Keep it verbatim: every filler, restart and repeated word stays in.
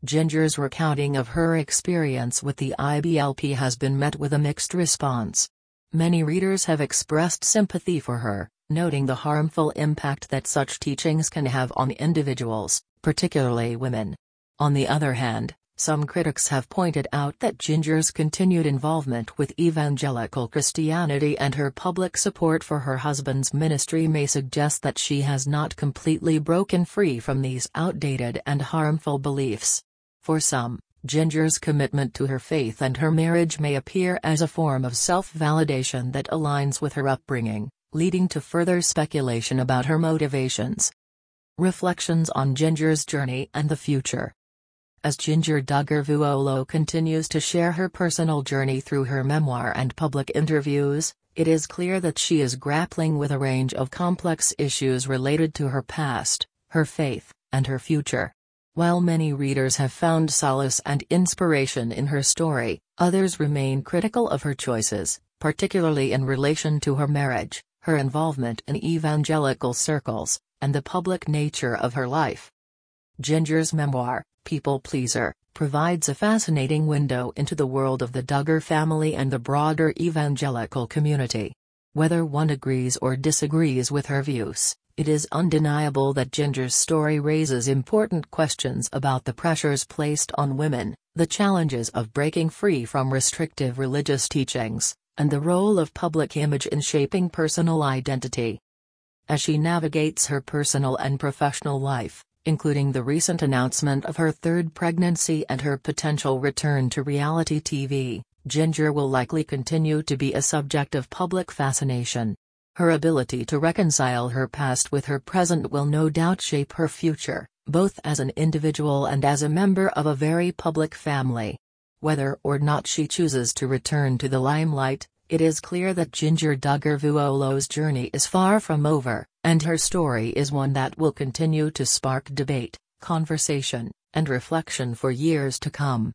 Ginger's recounting of her experience with the I B L P has been met with a mixed response. Many readers have expressed sympathy for her, noting the harmful impact that such teachings can have on individuals, particularly women. On the other hand, some critics have pointed out that Ginger's continued involvement with evangelical Christianity and her public support for her husband's ministry may suggest that she has not completely broken free from these outdated and harmful beliefs. For some, Ginger's commitment to her faith and her marriage may appear as a form of self-validation that aligns with her upbringing, leading to further speculation about her motivations. Reflections on Ginger's journey and the future. As Ginger Duggar-Vuolo continues to share her personal journey through her memoir and public interviews, it is clear that she is grappling with a range of complex issues related to her past, her faith, and her future. While many readers have found solace and inspiration in her story, others remain critical of her choices, particularly in relation to her marriage, her involvement in evangelical circles, and the public nature of her life. Ginger's memoir, People Pleaser, provides a fascinating window into the world of the Duggar family and the broader evangelical community. Whether one agrees or disagrees with her views, it is undeniable that Ginger's story raises important questions about the pressures placed on women, the challenges of breaking free from restrictive religious teachings, and the role of public image in shaping personal identity. As she navigates her personal and professional life, including the recent announcement of her third pregnancy and her potential return to reality T V, Ginger will likely continue to be a subject of public fascination. Her ability to reconcile her past with her present will no doubt shape her future, both as an individual and as a member of a very public family. Whether or not she chooses to return to the limelight, it is clear that Ginger Duggar-Vuolo's journey is far from over, and her story is one that will continue to spark debate, conversation, and reflection for years to come.